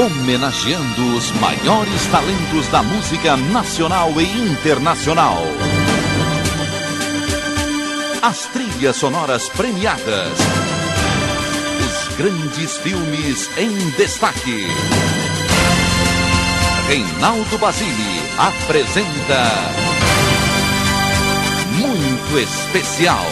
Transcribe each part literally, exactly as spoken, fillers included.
homenageando os maiores talentos da música nacional e internacional. As trilhas sonoras premiadas. Os grandes filmes em destaque. Reinaldo Basile apresenta Muito Especial.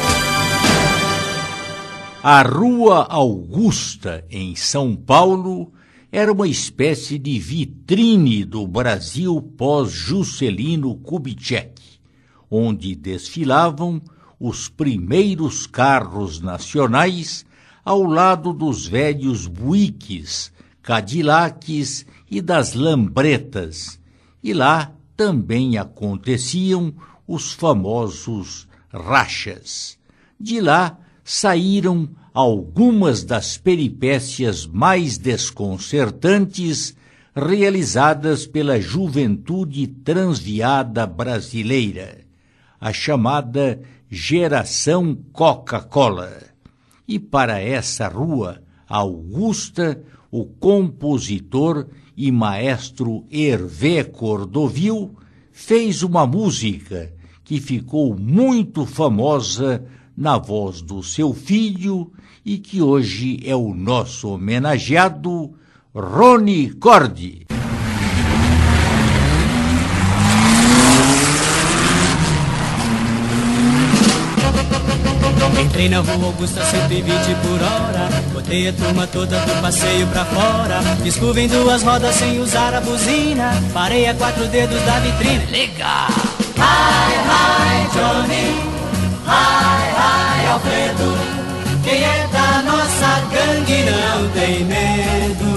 A Rua Augusta, em São Paulo, era uma espécie de vitrine do Brasil pós-Juscelino Kubitschek, onde desfilavam os primeiros carros nacionais ao lado dos velhos Buicks, Cadillacs e das Lambretas, e lá também aconteciam os famosos rachas. De lá saíram algumas das peripécias mais desconcertantes realizadas pela juventude transviada brasileira, a chamada Geração Coca-Cola. E para essa rua Augusta, o compositor e maestro Hervé Cordovil fez uma música que ficou muito famosa na voz do seu filho e que hoje é o nosso homenageado Rony Cordi. Entrei na Rua Augusta cento e vinte por hora, botei a turma toda do passeio pra fora, fiz curva em duas rodas sem usar a buzina, parei a quatro dedos da vitrine. Legal! Hi, hi, Johnny! Hi, hi, Alfredo, quem é da nossa gangue não tem medo.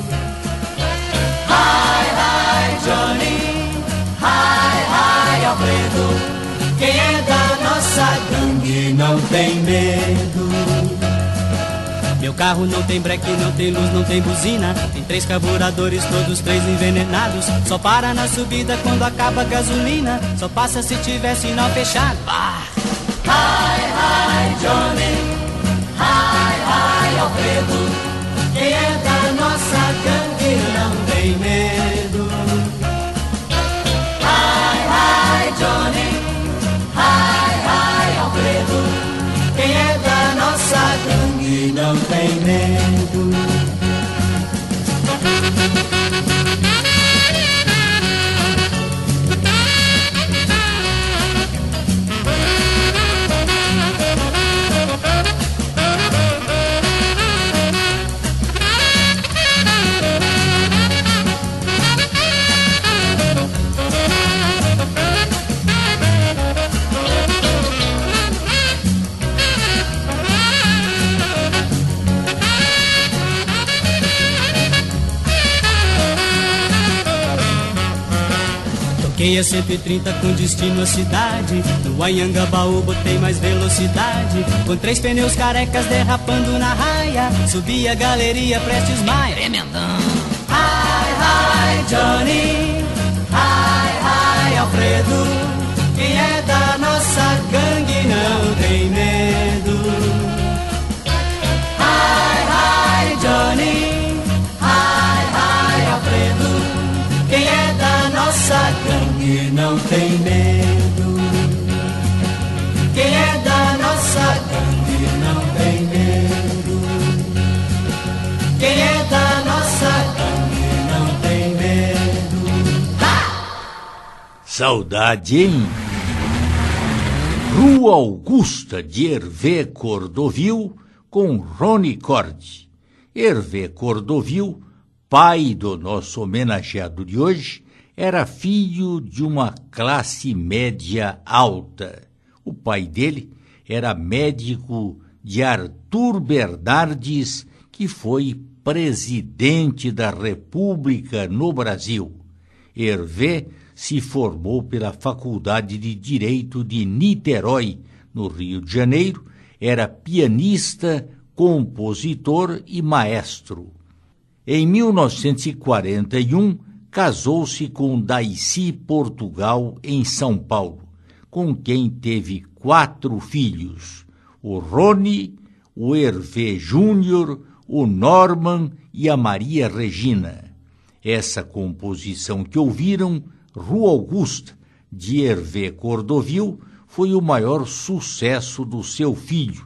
Hi, hi, Johnny, hi, hi, Alfredo, quem é da nossa gangue não tem medo. Meu carro não tem breque, não tem luz, não tem buzina, tem três carburadores, todos três envenenados, só para na subida quando acaba a gasolina, só passa se tiver sinal fechado. Ah! Hi, hi, Johnny, hi, hi, Alfredo, quem é da nossa gangue não tem medo. Hi, hi, Johnny, hi, hi, Alfredo, quem é da nossa gangue não tem medo. Toquei a cento e trinta com destino à cidade, no Anhangabaú botei mais velocidade, com três pneus carecas derrapando na raia, subi a galeria Prestes Maia. Tremendão! Hi, hi, Johnny, hi, hi, Alfredo, quem é da nossa gangue não tem medo. Hi, hi, Johnny, hi, hi, Alfredo, quem é da nossa gangue não tem medo. Quem é da nossa gangue não tem medo. Quem é da nossa gangue não tem medo. Ha! Saudade, hein? Rua Augusta, de Hervé Cordovil, com Rony Cordi. Hervé Cordovil, pai do nosso homenageado de hoje, era filho de uma classe média alta. O pai dele era médico de Arthur Bernardes, que foi presidente da República no Brasil. Hervé se formou pela Faculdade de Direito de Niterói, no Rio de Janeiro, era pianista, compositor e maestro. Em mil novecentos e quarenta e um, casou-se com Daici Portugal, em São Paulo, com quem teve quatro filhos, o Rony, o Hervé Júnior, o Norman e a Maria Regina. Essa composição que ouviram, Rua Augusta, de Hervé Cordovil, foi o maior sucesso do seu filho,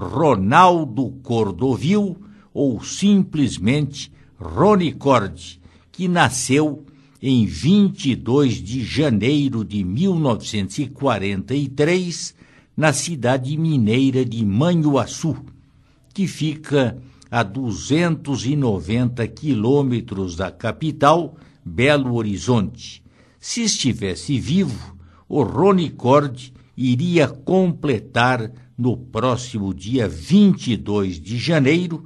Ronaldo Cordovil, ou simplesmente Rony Cordi, que nasceu em vinte e dois de janeiro de mil novecentos e quarenta e três, na cidade mineira de Manhuaçu, que fica a duzentos e noventa quilômetros da capital, Belo Horizonte. Se estivesse vivo, o Rony Cordi iria completar no próximo dia vinte e dois de janeiro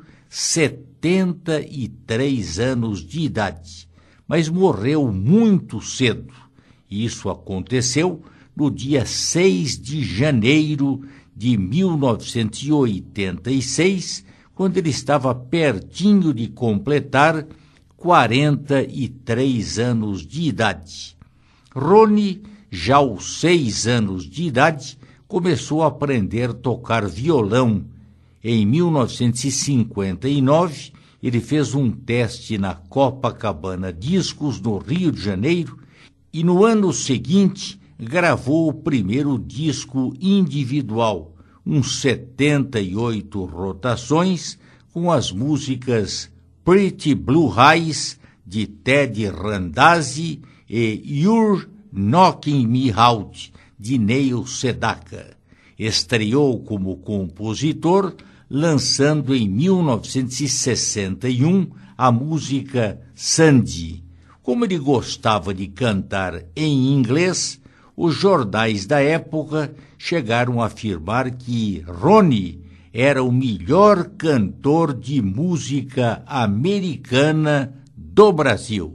setenta e três anos de idade, mas morreu muito cedo. Isso aconteceu no dia seis de janeiro de mil novecentos e oitenta e seis, quando ele estava pertinho de completar quarenta e três anos de idade. Rony, já aos seis anos de idade, começou a aprender a tocar violão. Em mil novecentos e cinquenta e nove, ele fez um teste na Copacabana Discos, no Rio de Janeiro, e no ano seguinte gravou o primeiro disco individual, uns setenta e oito rotações, com as músicas Pretty Blue Eyes, de Ted Randazzi, e You're Knocking Me Out, de Neil Sedaka. Estreou como compositor, lançando em mil novecentos e sessenta e um a música Sandy. Como ele gostava de cantar em inglês, os jornais da época chegaram a afirmar que Rony era o melhor cantor de música americana do Brasil.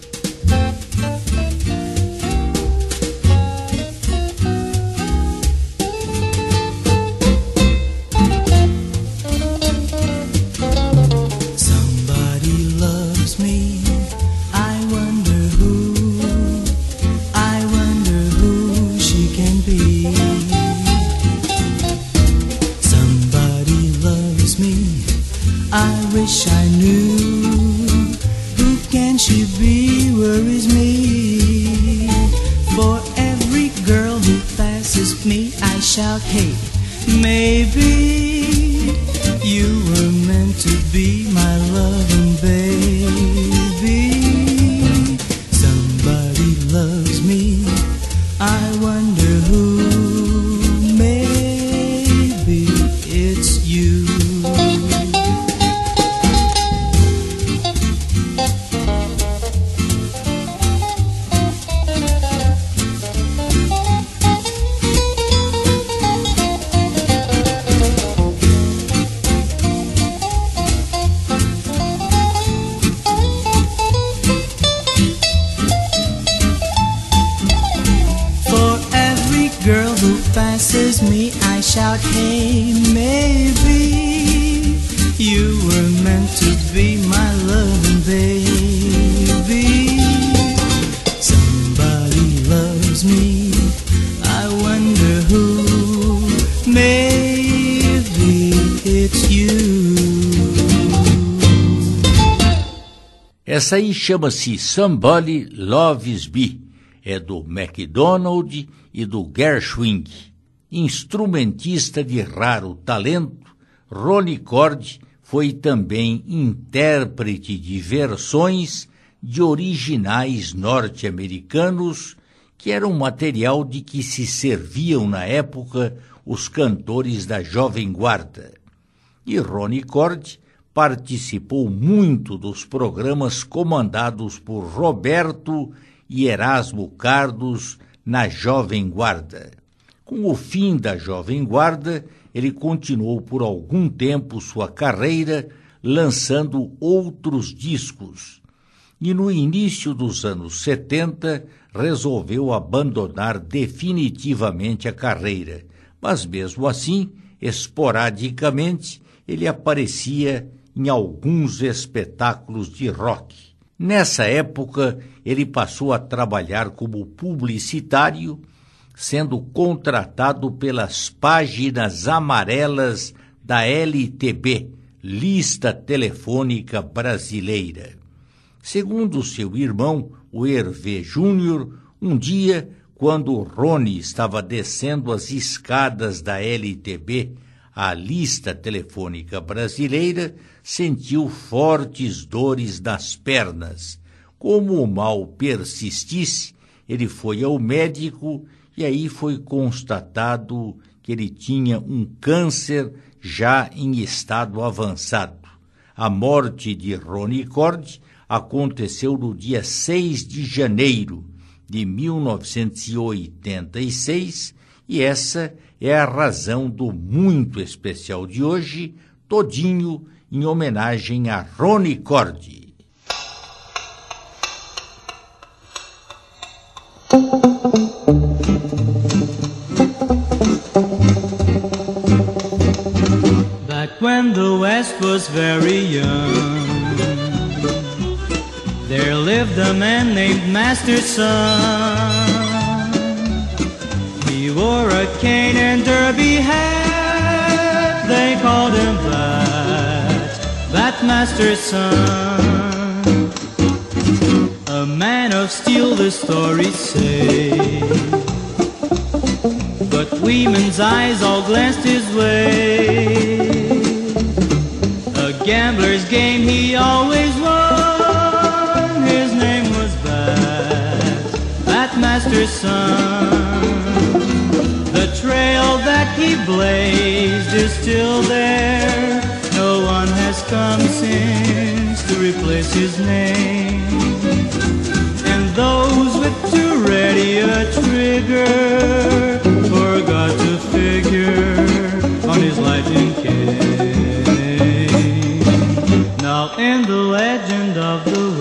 Shout, hey, maybe you were meant to be my loving baby. Somebody loves me, I wonder who, maybe it's you. Me, I shout, hey, maybe you were meant to be my loving baby. Somebody loves me, I wonder who, maybe it's you. Essa aí chama-se Somebody Loves Me, é do MacDonald e do Gershwin. Instrumentista de raro talento, Rony Cordi foi também intérprete de versões de originais norte-americanos, que eram material de que se serviam na época os cantores da Jovem Guarda. E Rony Cordi participou muito dos programas comandados por Roberto e Erasmo Carlos na Jovem Guarda. Com o fim da Jovem Guarda, ele continuou por algum tempo sua carreira, lançando outros discos. E no início dos anos setenta, resolveu abandonar definitivamente a carreira. Mas mesmo assim, esporadicamente, ele aparecia em alguns espetáculos de rock. Nessa época, ele passou a trabalhar como publicitário, sendo contratado pelas páginas amarelas da L T B, Lista Telefônica Brasileira. Segundo seu irmão, o Hervé Júnior, um dia, quando Rony estava descendo as escadas da L T B, a lista telefônica brasileira, sentiu fortes dores nas pernas. Como o mal persistisse, ele foi ao médico e aí foi constatado que ele tinha um câncer já em estado avançado. A morte de Rony Cordi aconteceu no dia seis de janeiro de mil novecentos e oitenta e seis e essa é a razão do muito especial de hoje, todinho em homenagem a Rony Cordi. Back when the West was very young, there lived a man named Master Sun. He wore a cane and derby hat, they called him that, that Master Sun. A man of steel, the stories say, but women's eyes all glanced his way. A gambler's game he always won, his name was Bat, that Master Sun. The trail that he blazed is still there, no one has come since to replace his name. And those with too ready a trigger forgot to figure on his lightning cane. Now in the legend of the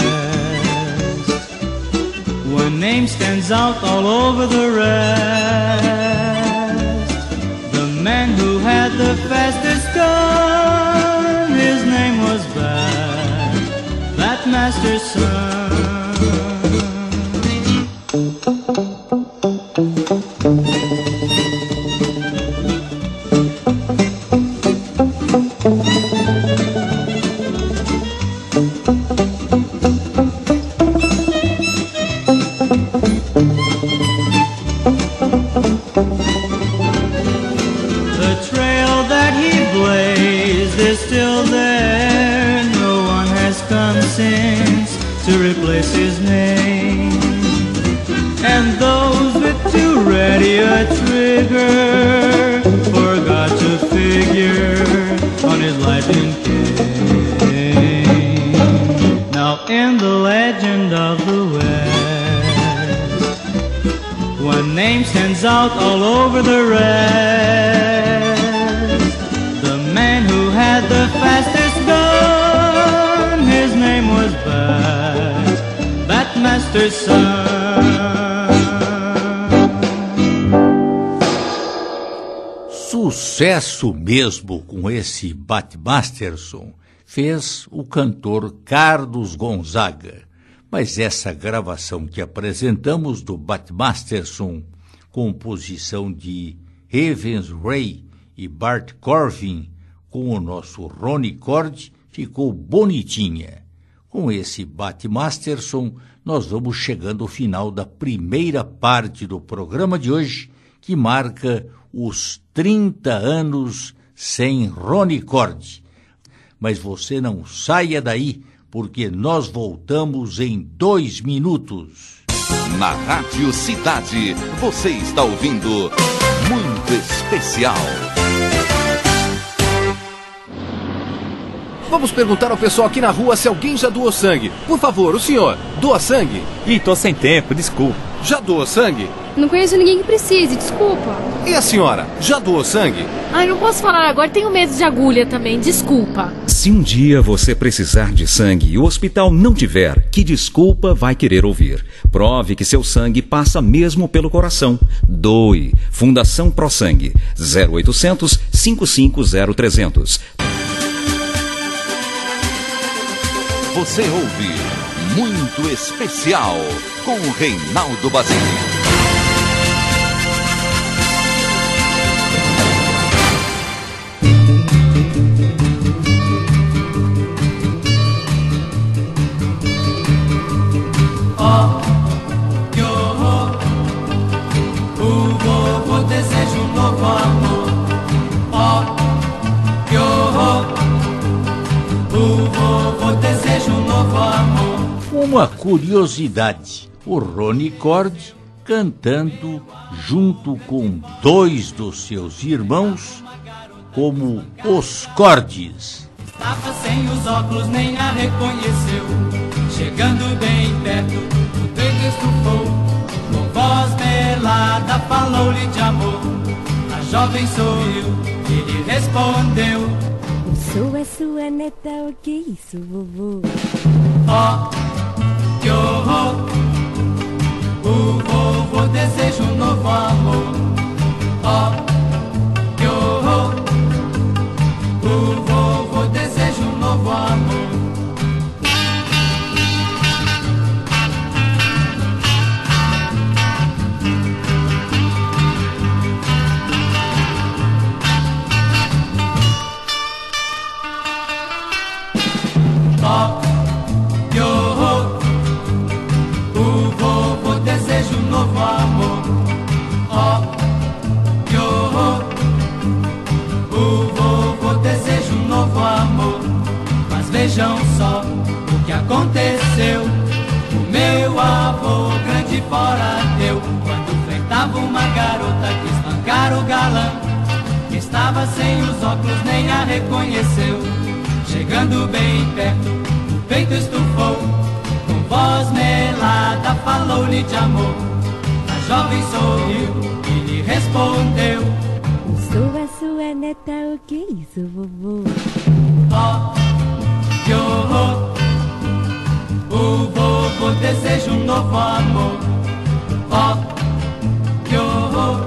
West, one name stands out all over the rest. The man who had the fastest gun, his name was Bat, that Master Sun. Out all over the rest. The man who had the fastest gun, his name was Bat, that Master Sun. Sucesso mesmo com esse Bat Masterson fez o cantor Carlos Gonzaga, mas essa gravação que apresentamos do Bat Masterson, composição de Evans Ray e Bart Corvin, com o nosso Rony Cordi, ficou bonitinha. Com esse Bat Masterson, nós vamos chegando ao final da primeira parte do programa de hoje, que marca os trinta anos sem Rony Cordi. Mas você não saia daí, porque nós voltamos em dois minutos. Na Rádio Cidade, você está ouvindo Muito Especial. Vamos perguntar ao pessoal aqui na rua se alguém já doou sangue. Por favor, o senhor, doa sangue? Ih, tô sem tempo, desculpa. Já doou sangue? Não conheço ninguém que precise, desculpa. E a senhora, já doou sangue? Ai, não posso falar agora, tenho medo de agulha também, desculpa. Se um dia você precisar de sangue e o hospital não tiver, que desculpa vai querer ouvir? Prove que seu sangue passa mesmo pelo coração. Doe. Fundação Pro Sangue. zero oitocentos, cinco cinco zero, trezentos. Você ouve Muito Especial com Reinaldo Basile. o vovô deseja um novo amor. Uma curiosidade, o Rony Cord cantando junto com dois dos seus irmãos como os Cordes. Estava sem os óculos, nem a reconheceu. Chegando bem perto, o peito estufou. Com voz melada, falou-lhe de amor. A jovem sorriu e lhe respondeu: Eu sou a sua neta, o que é isso, vovô? Ó, oh, que horror! O vovô deseja um novo amor. Ó, oh, que horror! O vovô deseja um novo amor. Ó, oh, que horror! O vovô deseja um novo amor. Ó, oh, que horror! O vovô deseja um novo amor. Mas vejam só o que aconteceu. O meu avô grande fora deu, quando enfrentava uma garota que espancar o galã. Estava sem os óculos, nem a reconheceu. Chegando bem perto, o peito estufou. Com voz melada, falou-lhe de amor. A jovem sorriu e lhe respondeu: Eu sou a sua neta, o que é isso, vovô? Ó, oh, que horror! O vovô deseja um novo amor. Ó, oh, que horror!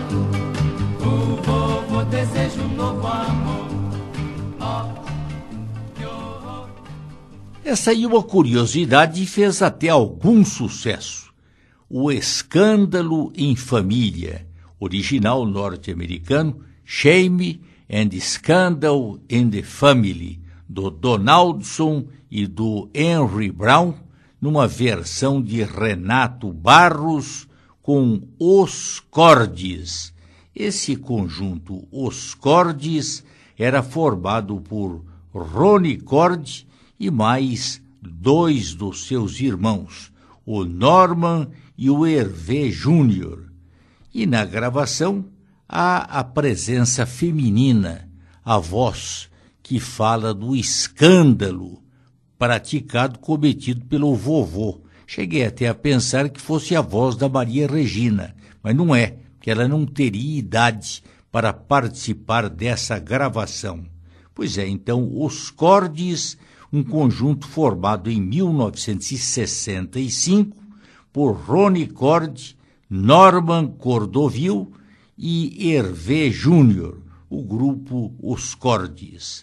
O vovô deseja um novo amor. Ó, oh, que horror! Essa aí é uma curiosidade e fez até algum sucesso. O Escândalo em Família, original norte-americano, Shame and Scandal in the Family, do Donaldson e do Henry Brown, numa versão de Renato Barros com Os Cordes. Esse conjunto, Os Cordes, era formado por Rony Cord e mais dois dos seus irmãos, o Norman e o Hervé Júnior. E na gravação há a presença feminina, a voz que fala do escândalo praticado, cometido pelo vovô. Cheguei até a pensar que fosse a voz da Maria Regina, mas não é, que ela não teria idade para participar dessa gravação. Pois é, então, Os Cordes, um conjunto formado em mil novecentos e sessenta e cinco por Rony Cord, Norman Cordovil e Hervé Júnior, o grupo Os Cordes.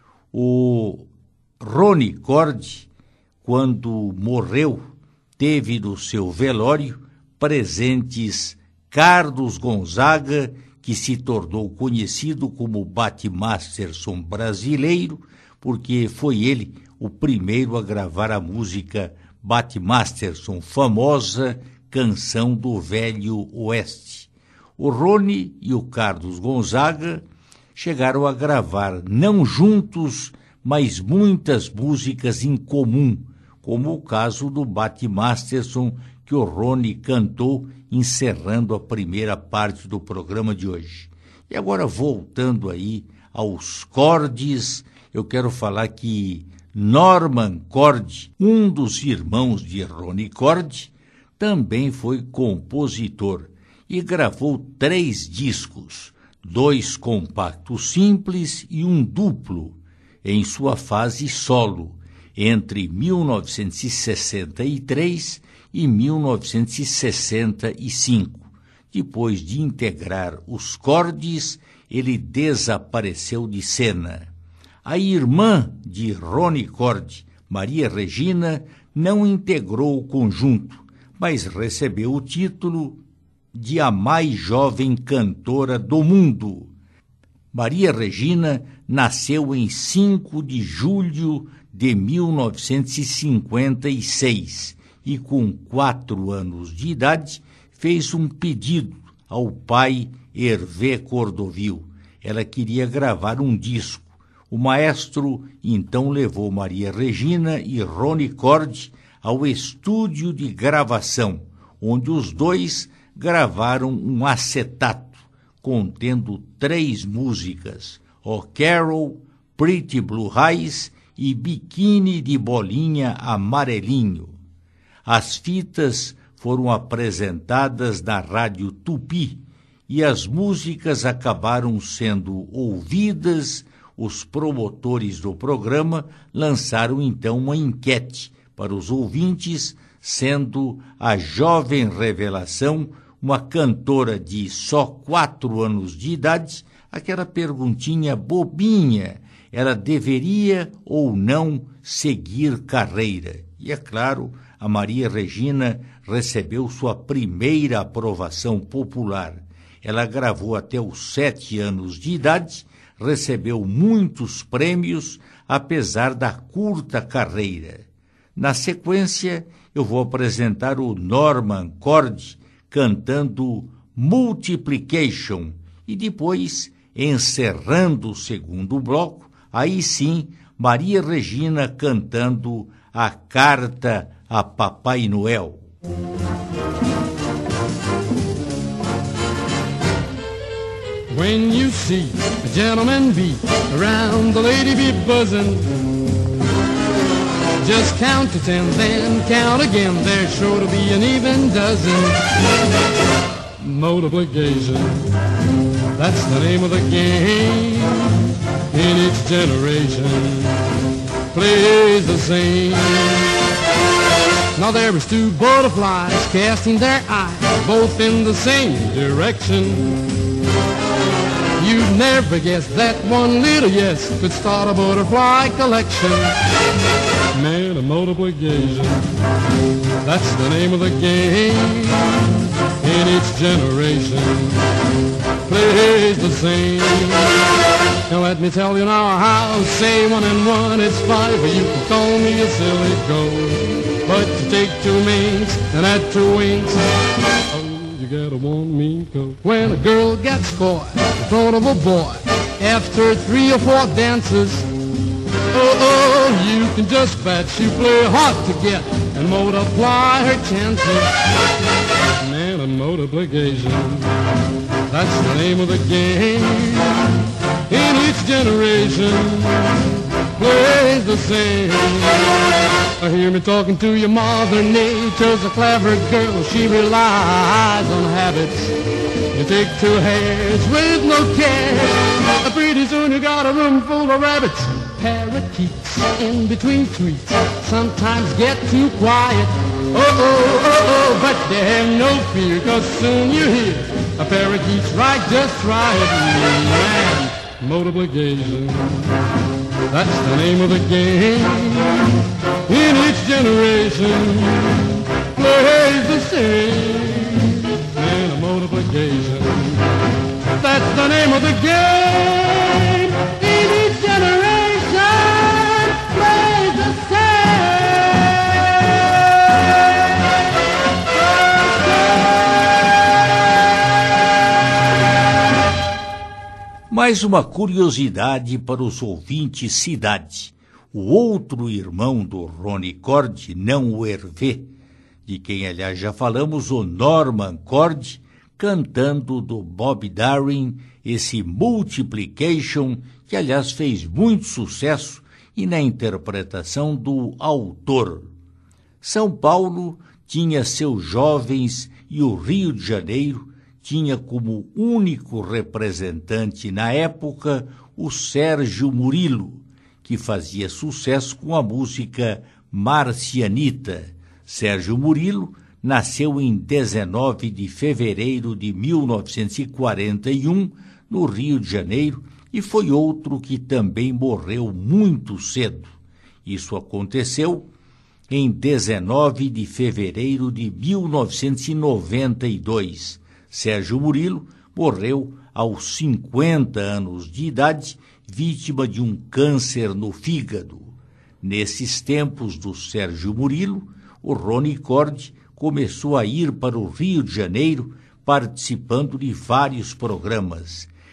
O Rony Cord, quando morreu, teve no seu velório presentes Carlos Gonzaga, que se tornou conhecido como Bat Masterson brasileiro, porque foi ele o primeiro a gravar a música Bat Masterson, famosa Canção do Velho Oeste. O Rony e o Carlos Gonzaga chegaram a gravar, não juntos, mas muitas músicas em comum, como o caso do Bat Masterson, que o Rony cantou, encerrando a primeira parte do programa de hoje. E agora, voltando aí aos Cordes, eu quero falar que Norman Cord, um dos irmãos de Rony Cord, também foi compositor e gravou três discos, dois compactos simples e um duplo, em sua fase solo, entre mil novecentos e sessenta e três e mil novecentos e sessenta e cinco. Depois de integrar os Cordes, ele desapareceu de cena. A irmã de Rony Cord, Maria Regina, não integrou o conjunto, mas recebeu o título de a mais jovem cantora do mundo. Maria Regina nasceu em cinco de julho de mil novecentos e cinquenta e seis e, com quatro anos de idade, fez um pedido ao pai Hervé Cordovil. Ela queria gravar um disco, O maestro então levou Maria Regina e Rony Cordi ao estúdio de gravação, onde os dois gravaram um acetato contendo três músicas, O Carol, Pretty Blue Eyes e Biquíni de Bolinha Amarelinho. As fitas foram apresentadas na Rádio Tupi e as músicas acabaram sendo ouvidas. Os promotores do programa lançaram então uma enquete para os ouvintes, sendo a jovem revelação, uma cantora de só quatro anos de idade, aquela perguntinha bobinha, ela deveria ou não seguir carreira? E é claro, a Maria Regina recebeu sua primeira aprovação popular. Ela gravou até os sete anos de idade, recebeu muitos prêmios, apesar da curta carreira. Na sequência, eu vou apresentar o Norman Cordi cantando Multiplication e depois, encerrando o segundo bloco, aí sim, Maria Regina cantando a Carta a Papai Noel. When you see a gentleman bee around the lady bee buzzing, just count to ten, then count again. There's sure to be an even dozen. Multiplication, that's the name of the game. In each generation, plays the same. Now there is two butterflies casting their eyes both in the same direction. You'd never guess that one little yes could start a butterfly collection. Man, a multiplication, that's the name of the game. In each generation, plays the same. Now let me tell you now how, say one and one it's five. You can call me a silly goat, but to take two minks and add two winks, you gotta want me coat. When a girl gets caught in front of a boy after three or four dances, oh, oh, you can just bet she play hard to get and multiply her chances. Man, a multiplication, that's the name of the game. In each generation, plays the same. I hear me talking to your mother, nature's a clever girl. She relies on habits. You take two hairs with no care. Pretty soon you got a room full of rabbits. Parakeets in between tweets sometimes get too quiet. Oh, oh, oh, oh, but they have no fear, cause soon you hear a parakeet's right, just try it. Man, multiplication, that's the name of the game. In each generation, plays the same. Man, a multiplication, that's the name of the game. In each generation, plays the same. Mais uma curiosidade para os ouvintes cidade. O outro irmão do Rony Cordi, não o Hervé, de quem aliás já falamos, o Norman Cordi, cantando do Bob Darin, esse Multiplication, que aliás fez muito sucesso e na interpretação do autor. São Paulo tinha seus jovens e o Rio de Janeiro tinha como único representante na época o Sérgio Murilo, que fazia sucesso com a música Marcianita. Sérgio Murilo nasceu em dezenove de fevereiro de mil novecentos e quarenta e um, no Rio de Janeiro, e foi outro que também morreu muito cedo. Isso aconteceu em dezenove de fevereiro de mil novecentos e noventa e dois. Sérgio Murilo morreu aos cinquenta anos de idade, vítima de um câncer no fígado. Nesses tempos do Sérgio Murilo, o Rony Cordi começou a ir para o Rio de Janeiro, participando de vários programas.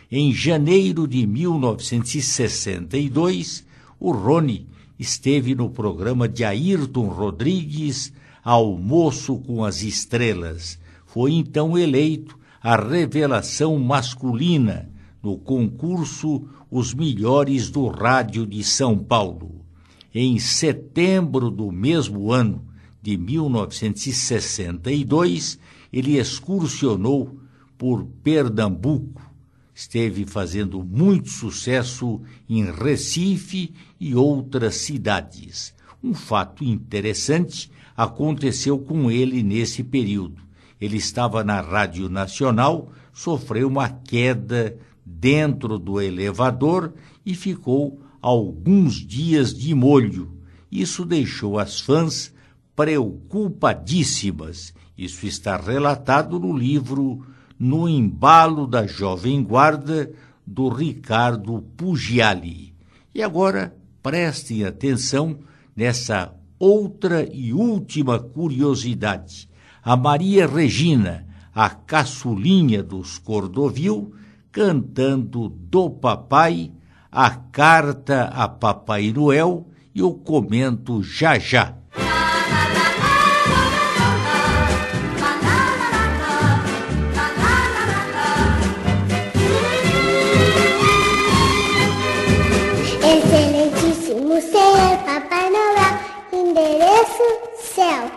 Em janeiro de mil novecentos e sessenta e dois, o Rony esteve no programa de Ayrton Rodrigues, Almoço com as Estrelas. Foi então eleito a revelação masculina no concurso Os Melhores do Rádio de São Paulo. Em setembro do mesmo ano de mil novecentos e sessenta e dois, ele excursionou por Pernambuco. Esteve fazendo muito sucesso em Recife e outras cidades. Um fato interessante aconteceu com ele nesse período. Ele estava na Rádio Nacional, sofreu uma queda dentro do elevador e ficou alguns dias de molho. Isso deixou as fãs preocupadíssimas. Isso está relatado no livro No Embalo da Jovem Guarda, do Ricardo Pugiali. E agora prestem atenção nessa outra e última curiosidade. A Maria Regina, a caçulinha dos Cordovil, cantando do papai, a carta a Papai Noel, e eu comento já já. Excelentíssimo Senhor Papai Noel, endereço céu.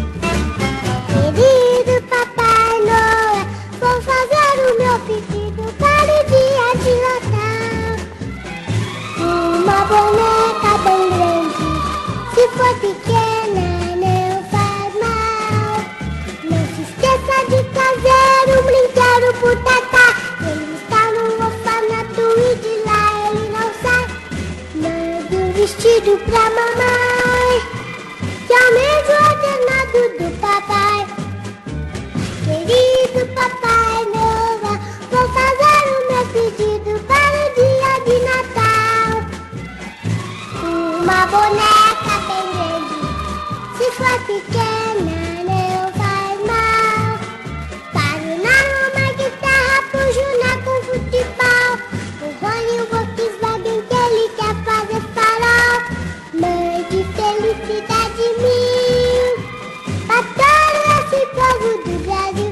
Querido Papai Noel, vou fazer o meu pedido para o dia de Natal. Uma boneca bem grande, se for pequena não faz mal. Não se esqueça de trazer um brinquedo pro Tatá. Ele está no orfanato e de lá ele não sai. Mande um vestido pra mamãe, que aumente o ordenado do papai. Querido Papai Noel, vou fazer o meu pedido para o dia de Natal. Uma boneca bem grande, se for pequena não faz mal. Para uma guitarra pro Juná com futebol, o Rony, o Volkswagen que ele quer fazer farol. Mande felicidade mil pra todo esse povo do Brasil.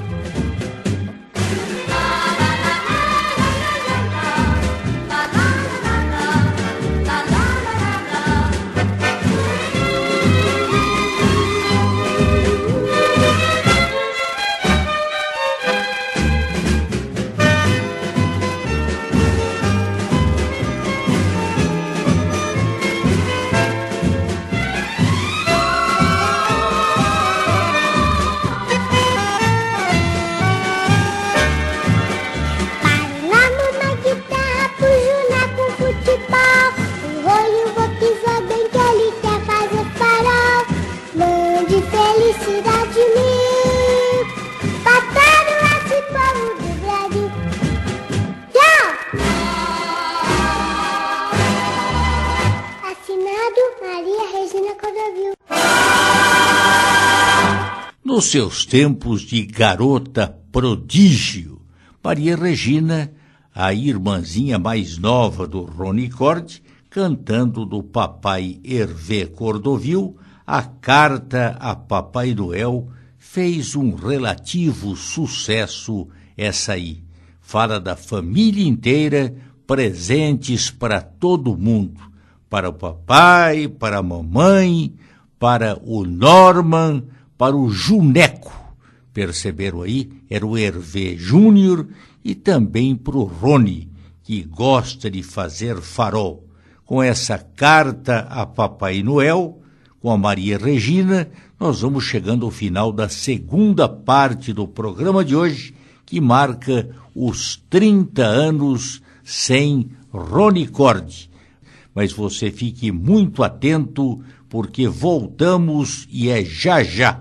Nos seus tempos de garota prodígio, Maria Regina, a irmãzinha mais nova do Rony Corde, cantando do papai Hervé Cordovil, a carta a Papai Noel, fez um relativo sucesso essa aí. Fala da família inteira, presentes para todo mundo, para o papai, para a mamãe, para o Norman, para o Juneco. Perceberam aí? Era o Hervé Júnior, e também para o Rony, que gosta de fazer farol. Com essa carta a Papai Noel, com a Maria Regina, nós vamos chegando ao final da segunda parte do programa de hoje, que marca os trinta anos sem Rony Corde. Mas você fique muito atento, porque voltamos e é já já.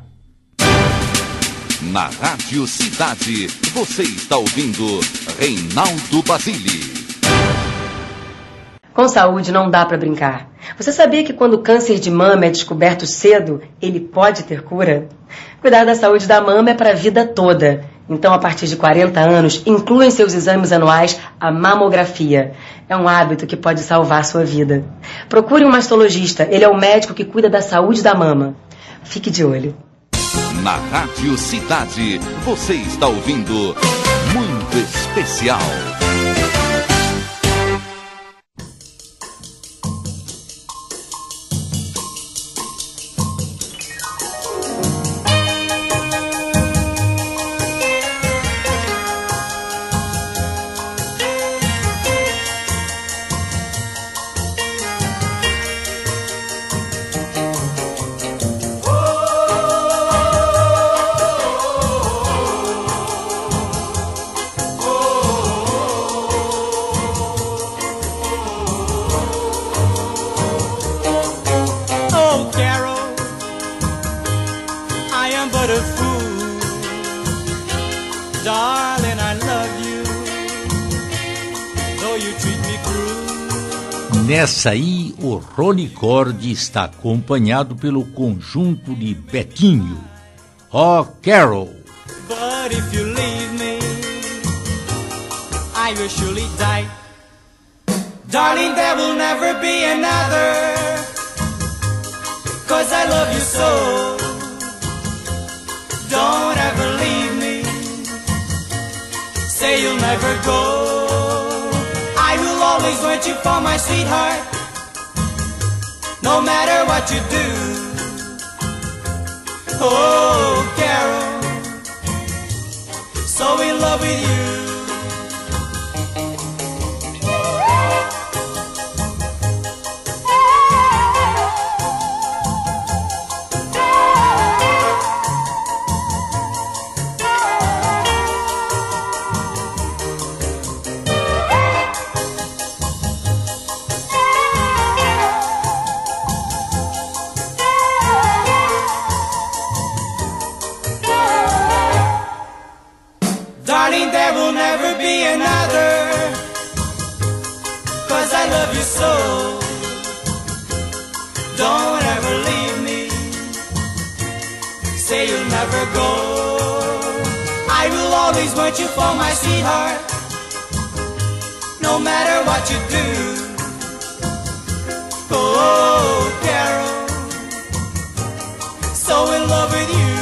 Na Rádio Cidade, você está ouvindo Reinaldo Basile. Com saúde não dá para brincar. Você sabia que quando o câncer de mama é descoberto cedo, ele pode ter cura? Cuidar da saúde da mama é para a vida toda. Então, a partir de quarenta anos, inclua em seus exames anuais a mamografia. É um hábito que pode salvar sua vida. Procure um mastologista, ele é o médico que cuida da saúde da mama. Fique de olho. Na Rádio Cidade, você está ouvindo Muito Especial. Nessa aí, o Ronnie Cord está acompanhado pelo conjunto de Betinho. Oh, Carol! But if you leave me, I will surely die. Darling, there will never be another, 'cause I love you so. Don't ever leave me, say you'll never go. I will always want you for my sweetheart, no matter what you do. Oh, Carol, so in love with you. Darling, there will never be another, 'cause I love you so. Don't ever leave me, say you'll never go. I will always want you for my sweetheart, no matter what you do. Oh, Carol, so in love with you.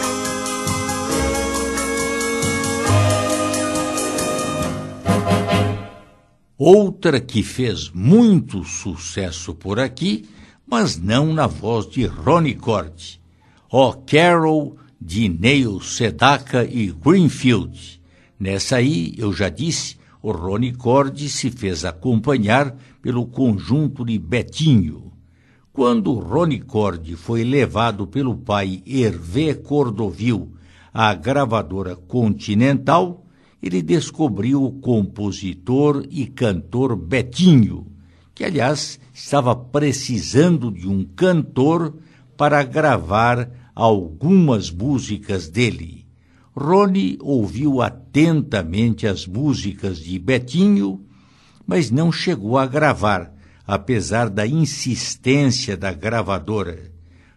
Outra que fez muito sucesso por aqui, mas não na voz de Ronnie Cord. Oh, Carol, de Neil Sedaka e Greenfield. Nessa aí, eu já disse, o Ronnie Cord se fez acompanhar pelo conjunto de Betinho. Quando Ronnie Cord foi levado pelo pai Hervé Cordovil à gravadora Continental, ele descobriu o compositor e cantor Betinho, que, aliás, estava precisando de um cantor para gravar algumas músicas dele. Ronnie ouviu atentamente as músicas de Betinho, mas não chegou a gravar, apesar da insistência da gravadora.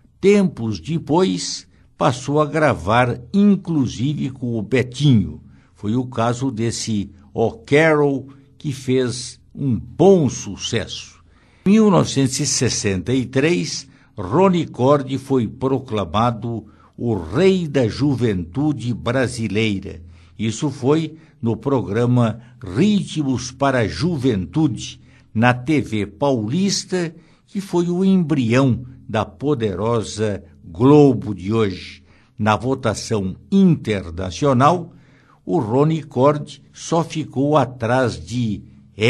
Tempos depois, passou a gravar, inclusive com o Betinho. Foi o caso desse Oh, Carol, que fez um bom sucesso. Em mil novecentos e sessenta e três, Ronnie Cord foi proclamado o rei da juventude brasileira. Isso foi no programa Ritmos para a Juventude, na T V Paulista, que foi o embrião da poderosa Globo de hoje. Na votação internacional, o Ronnie Cord só ficou atrás de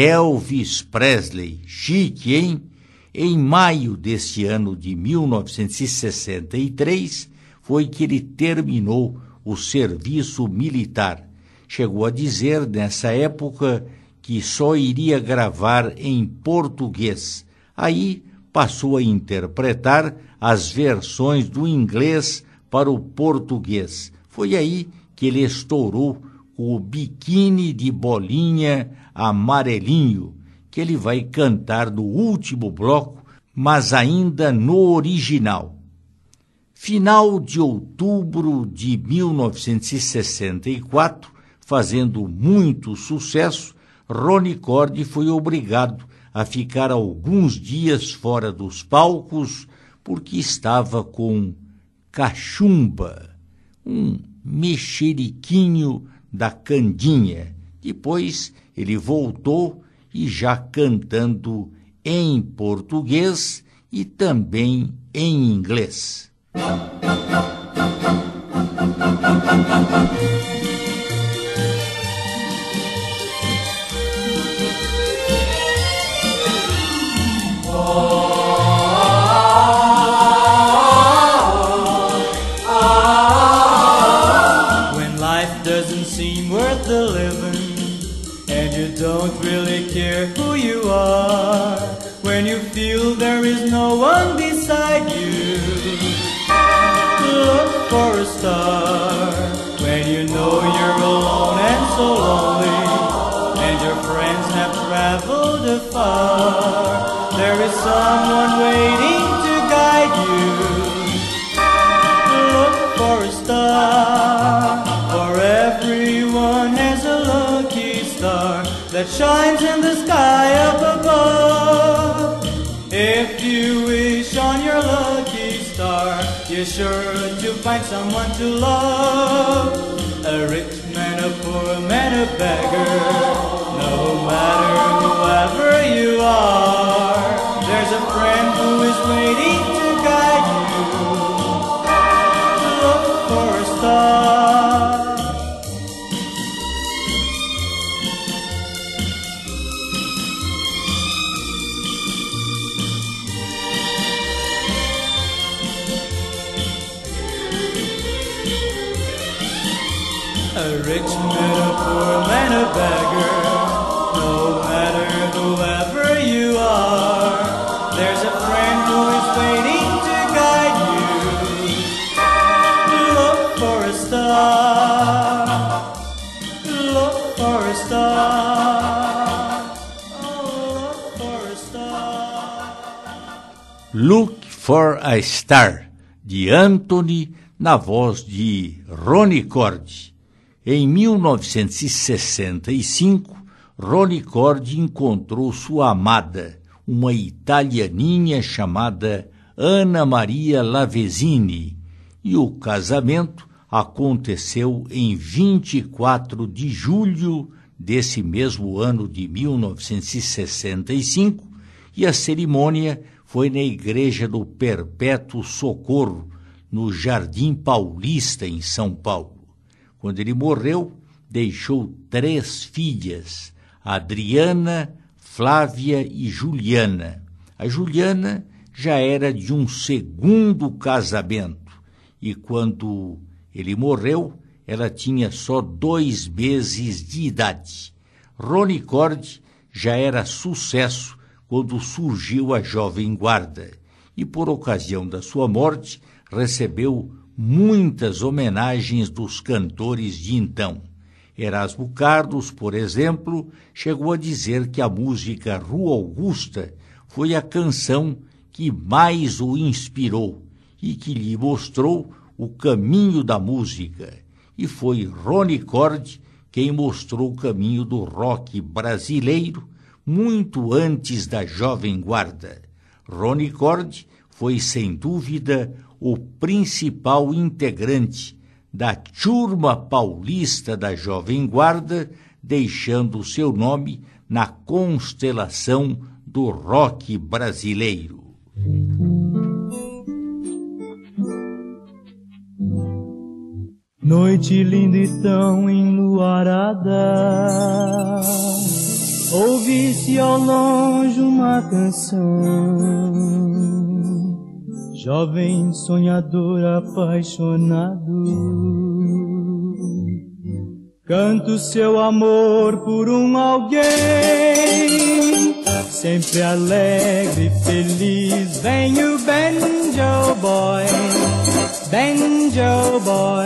Elvis Presley. Chique, hein? Em maio desse ano de mil novecentos e sessenta e três, foi que ele terminou o serviço militar. Chegou a dizer, nessa época, que só iria gravar em português. Aí passou a interpretar as versões do inglês para o português. Foi aí que ele estourou o Biquíni de Bolinha Amarelinho, que ele vai cantar no último bloco, mas ainda no original. Final de outubro de mil novecentos e sessenta e quatro, fazendo muito sucesso, Rony Cordi foi obrigado a ficar alguns dias fora dos palcos porque estava com cachumba, um mexeriquinho da Candinha. Depois ele voltou e já cantando em português e também em inglês. When life doesn't seem worth the living and you don't really care who you are, when you feel there is no one beside you, look for a star. When you know you're alone and so lonely and your friends have traveled afar, there is someone waiting to guide you. Look for a star, for everyone has a lucky star that shines in the sky up above. If you wish on your lucky star, you're sure to find someone to love. A rich man, a poor man, a beggar, no matter whoever you are, there's a friend who is waiting to guide you. Look for a star. A rich man, a poor man, a beggar, no matter whoever you are, there's a friend who is waiting to guide you. Look for a star, look for a star, oh, look for a star. Look for a Star, de Anthony, na voz de Rony Cordi. Em mil novecentos e sessenta e cinco, Rony Cordi encontrou sua amada, uma italianinha chamada Ana Maria Lavezini, e o casamento aconteceu em vinte e quatro de julho desse mesmo ano de mil novecentos e sessenta e cinco, e a cerimônia foi na Igreja do Perpétuo Socorro, no Jardim Paulista, em São Paulo. Quando ele morreu, deixou três filhas, Adriana, Flávia e Juliana. A Juliana já era de um segundo casamento e quando ele morreu, ela tinha só dois meses de idade. Rony Cordi já era sucesso quando surgiu a Jovem Guarda e, por ocasião da sua morte, recebeu muitas homenagens dos cantores de então. Erasmo Carlos, por exemplo, chegou a dizer que a música Rua Augusta foi a canção que mais o inspirou e que lhe mostrou o caminho da música. E foi Rony Cordi quem mostrou o caminho do rock brasileiro muito antes da Jovem Guarda. Rony Cordi foi, sem dúvida, o principal integrante da turma paulista da Jovem Guarda, deixando seu nome na constelação do rock brasileiro. Noite linda e tão enluarada, ouvi-se ao longe uma canção. Jovem sonhador apaixonado, canta o seu amor por um alguém, sempre alegre e feliz. Vem o Banjo Boy, Banjo Boy,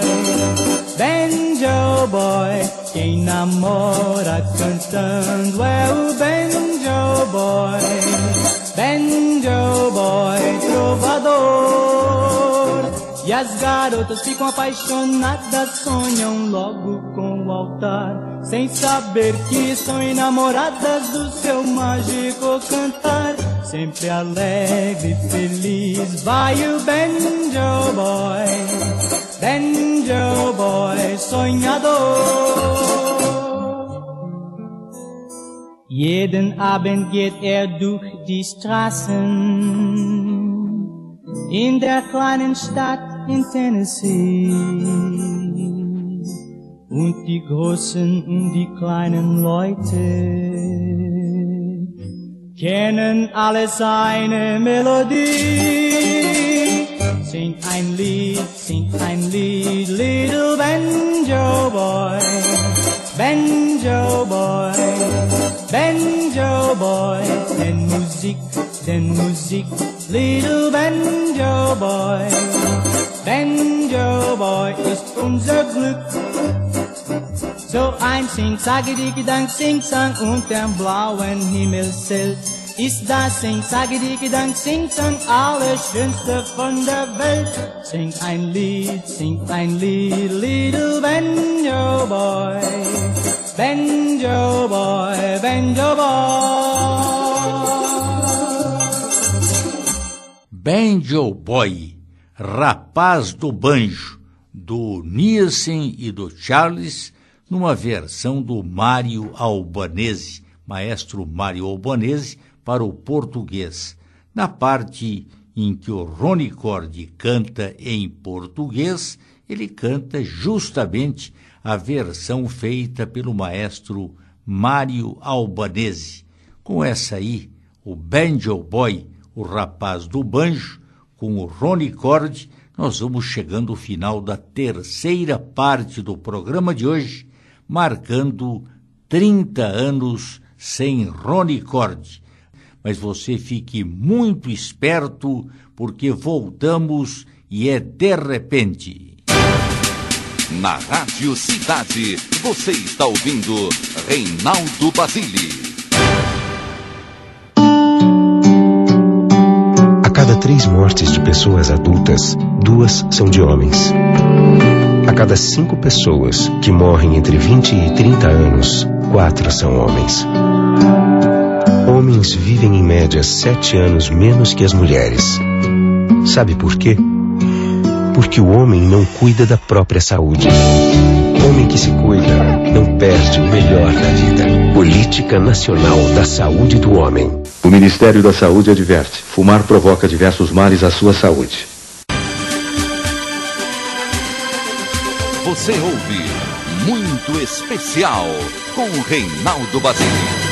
Banjo Boy. Quem namora cantando é o Banjo Boy, Banjo Boy trovador. E as garotas ficam apaixonadas, sonham logo com o altar, sem saber que estão enamoradas do seu mágico cantar. Sempre alegre e feliz vai o banjo boy, banjo boy sonhador. Jeden Abend geht er durch die Straßen in der kleinen Stadt in Tennessee. Und die großen und die kleinen Leute kennen alle seine Melodie. Singt ein Lied, singt ein Lied, little banjo boy, banjo boy, banjo boy. Denn Musik, denn Musik, little banjo boy, banjo boy ist unser Glück. So ein Sing, sage die Gedank, Sing, Sang unterm blauen Himmelszelt. Ist das Sing, sage die Gedank, Sing, Sang, allerschönste von der Welt. Sing ein Lied, sing ein Lied, little banjo boy, banjo boy, banjo boy. Banjo Boy, Rapaz do Banjo, do Nielsen e do Charles, numa versão do Mário Albanese, maestro Mário Albanese, para o português. Na parte em que o Ronnie Cordi canta em português, ele canta justamente a versão feita pelo maestro Mário Albanese. Com essa aí, o Banjo Boy, o rapaz do banjo, com o Ronnie Cordi, nós vamos chegando ao final da terceira parte do programa de hoje, marcando trinta anos sem Ronnie Cordi. Mas você fique muito esperto, porque voltamos e é de repente. Na Rádio Cidade, você está ouvindo Reinaldo Basile. A cada três mortes de pessoas adultas, duas são de homens. A cada cinco pessoas que morrem entre vinte e trinta anos, quatro são homens. Homens vivem em média sete anos menos que as mulheres. Sabe por quê? Porque o homem não cuida da própria saúde. Homem que se cuida não perde o melhor da vida. Política Nacional da Saúde do Homem. O Ministério da Saúde adverte: fumar provoca diversos males à sua saúde. Você ouve Muito Especial com Reinaldo Basile.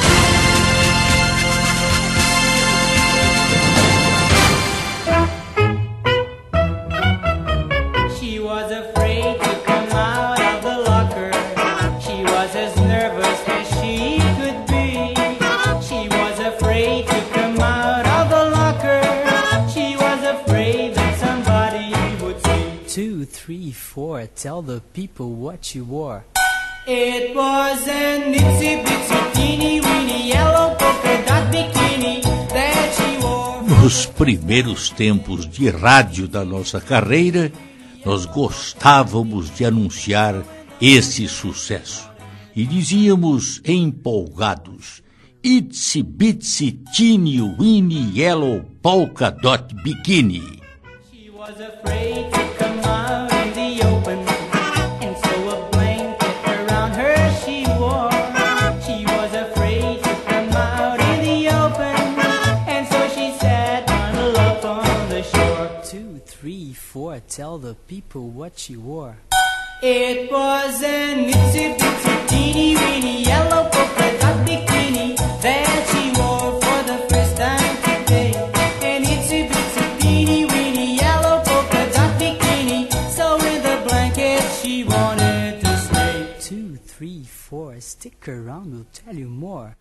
Three, four, tell the people what you wore. It was an itsy bitsy teeny weeny yellow polka dot bikini that she wore. Nos primeiros tempos de rádio da nossa carreira, nós gostávamos de anunciar esse sucesso e dizíamos empolgados: Itsy bitsy teeny weeny yellow polka dot bikini. She was afraid to come out in the open, and so a blanket around her she wore. She was afraid to come out in the open, and so she sat bundled up on the shore. Two, three, four, tell the people what she wore. It was an itsy bitsy teeny weeny yellow polka dot bikini that she wore for the first time today. An itsy bitsy teeny weeny yellow polka dot bikini, so with a blanket she wanted to stay. Two, three, four, stick around, we'll tell you more.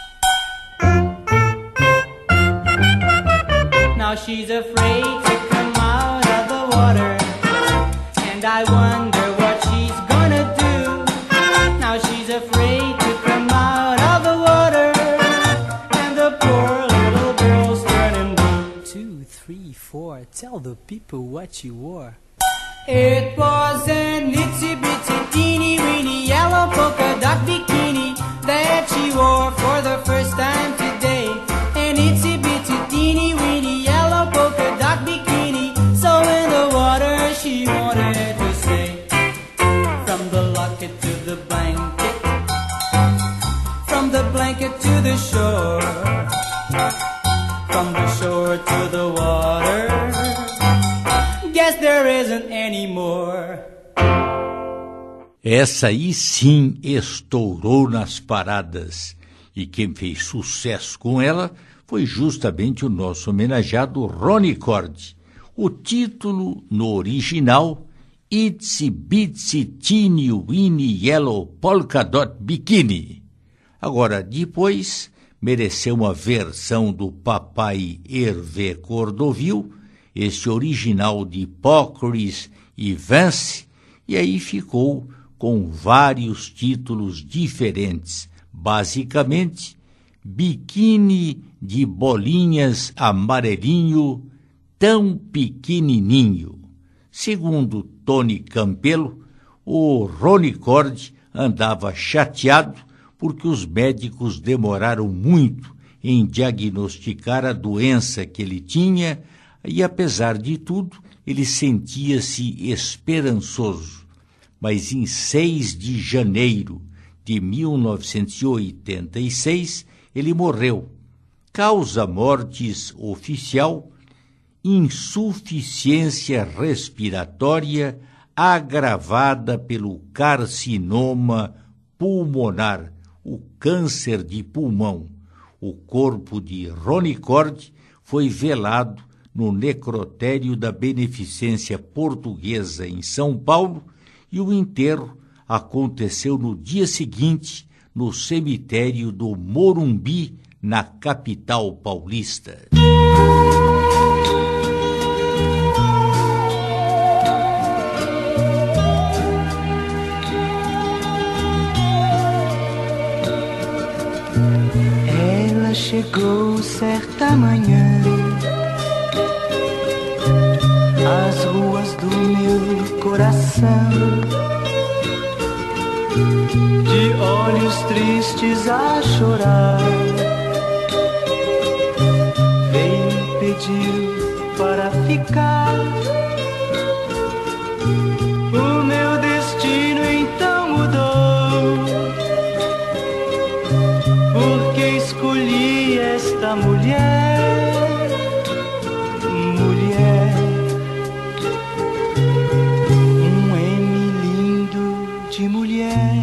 Now she's afraid to come out of the water, and I wonder what she's gonna do. Now she's afraid to come out of the water, and the poor little girl's turning blue. Two, three, four, tell the people what you wore. It was an itsy bitsy teeny weeny yellow polka dot bikini that she wore for the first time today. An itsy bitsy teeny weeny yellow polka dot bikini. So in the water she wanted to stay. From the locket to the blanket, from the blanket to the shore, from the shore to the water. Guess there isn't any more. Essa aí sim estourou nas paradas, e quem fez sucesso com ela foi justamente o nosso homenageado Ronnie Cord. O título no original, Itsy Bitsy Teeny Weeny Yellow Polka Dot Bikini. Agora, depois, mereceu uma versão do papai Hervé Cordovil, esse original de Pockris e Vance, e aí ficou com vários títulos diferentes, basicamente Biquíni de Bolinhas Amarelinho, Tão Pequenininho. Segundo Tony Campelo, o Ronnie Cord andava chateado porque os médicos demoraram muito em diagnosticar a doença que ele tinha, e apesar de tudo, ele sentia-se esperançoso. Mas em seis de janeiro de mil novecentos e oitenta e seis, ele morreu. Causa mortis oficial, insuficiência respiratória agravada pelo carcinoma pulmonar, o câncer de pulmão. O corpo de Ronnie Cord foi velado no necrotério da Beneficência Portuguesa em São Paulo, e o enterro aconteceu no dia seguinte no cemitério do Morumbi, na capital paulista. Ela chegou certa manhã às ruas do meu coração, de olhos tristes a chorar, veio pedir para ficar. O meu destino então mudou, porque escolhi esta mulher, mulher. De mulher,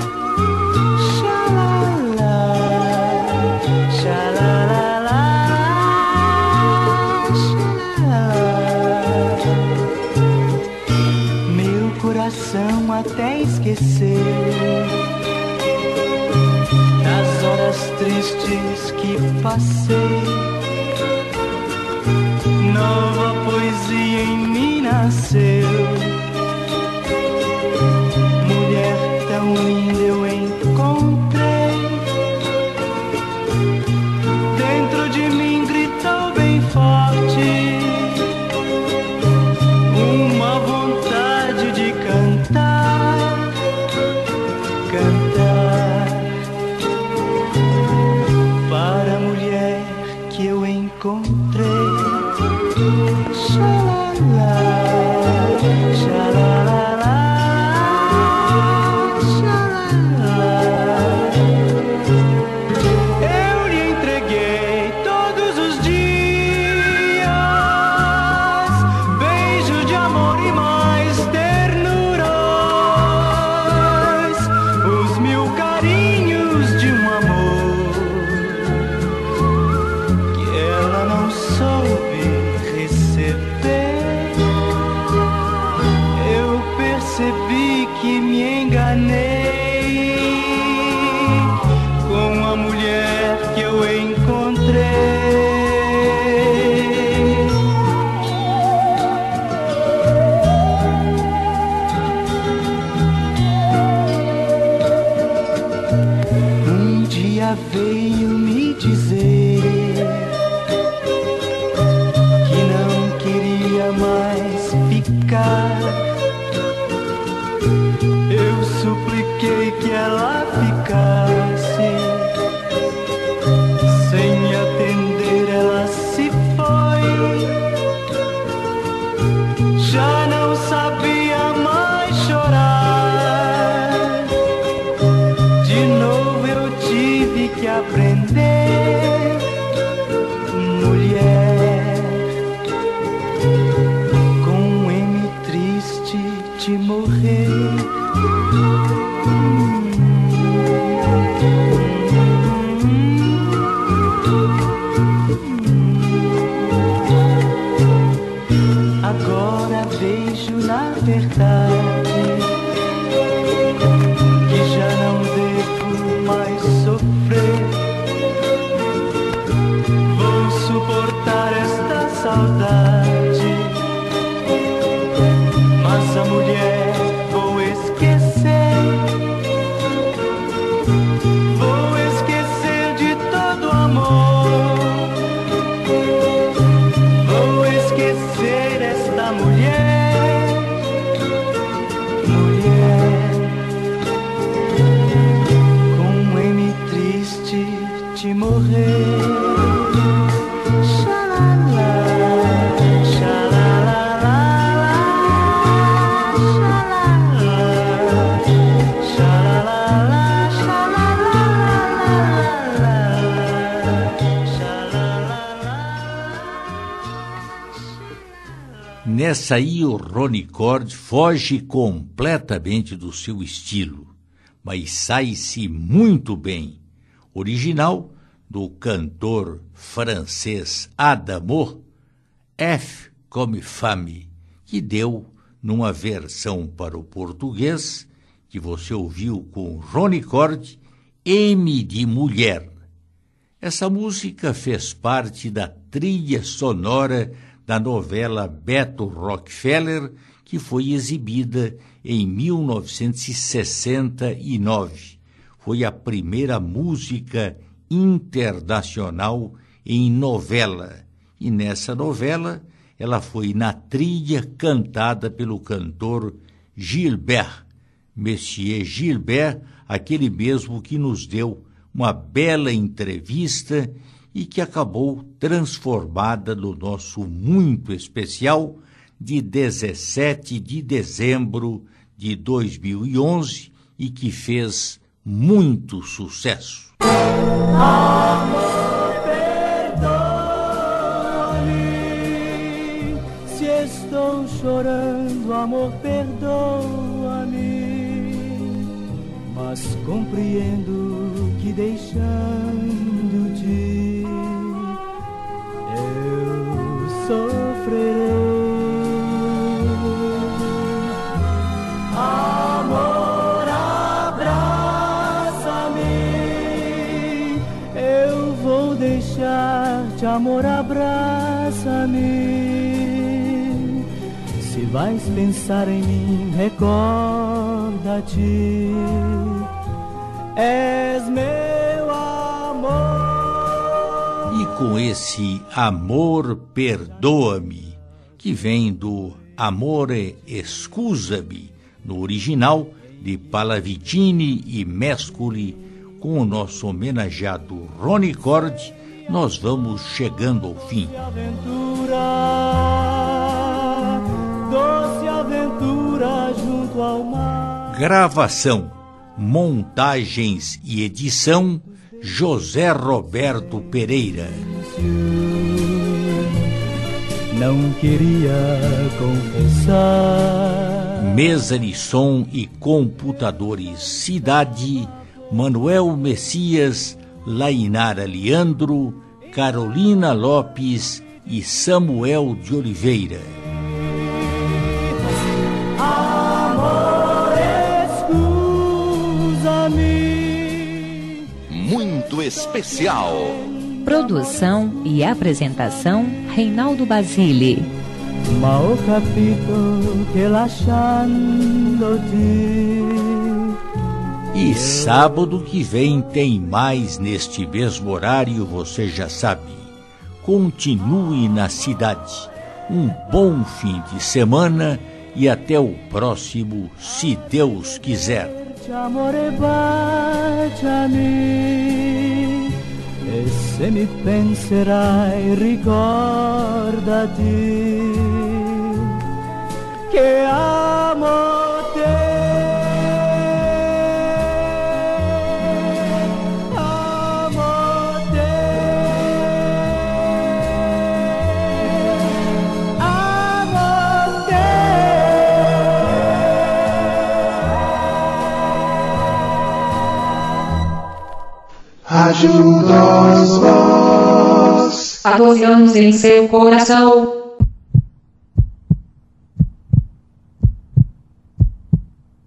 xalala, xalala, xalala. Meu coração até esqueceu das horas tristes que passei. Nova poesia em mim nasceu. Tão linda eu encontrei, dentro de mim gritou bem forte uma vontade de cantar, cantar para a mulher que eu encontrei. Xalala. mais ficar. Eu supliquei que ela ficasse. Sem atender, ela se foi. Já não sabia mais chorar. De novo eu tive que aprender, mulher, com M triste de morrer. Agora vejo na verdade que já não devo mais sofrer. Vou suportar esta saudade, mas a mulher vou esquecer. Vou esquecer de todo amor. Vou esquecer esta mulher, mulher, com M triste de morrer. Xalala, xalala, xalala, Nessa aí o Ronnie Cord foge completamente do seu estilo, mas sai-se muito bem. Original do cantor francês Adamo, F comme femme, que deu numa versão para o português, que você ouviu com Ronnie Cord, M de mulher. Essa música fez parte da trilha sonora da novela Beto Rockefeller, que foi exibida em mil novecentos e sessenta e nove. Foi a primeira música internacional em novela, e nessa novela ela foi na trilha cantada pelo cantor Gilbert, Monsieur Gilbert, aquele mesmo que nos deu uma bela entrevista e que acabou transformada no nosso muito especial de dezessete de dezembro de dois mil e onze e que fez muito sucesso. Amor, perdoa-me, se estou chorando, amor, perdoa-me, mas compreendo que deixando-te eu sofrerei. Amor, abraça-me, eu vou deixar-te, amor, abraça-me. Se vais pensar em mim, recorda-te, és meu amor. E com esse Amor, perdoa-me, que vem do Amore, scusa-me, no original de Pallavicini e Mescoli, com o nosso homenageado Ronnie Cord, nós vamos chegando ao fim. Aventura, doce aventura junto ao mar. Gravação, montagens e edição, José Roberto Pereira. Não queria confessar. Mesa de som e computadores Cidade, Manuel Messias, Lainara Leandro, Carolina Lopes e Samuel de Oliveira. Amor, escusa-me. Muito especial. Produção e apresentação, Reinaldo Basile. Ma ho capito che lasciandoti. E sábado que vem tem mais neste mesmo horário, você já sabe. Continue na cidade. um bom fim de semana e até o próximo, se Deus quiser. Amore, baciami, e se mi penserai ricordati che amo te. Ajuda-os vós há doze anos em seu coração.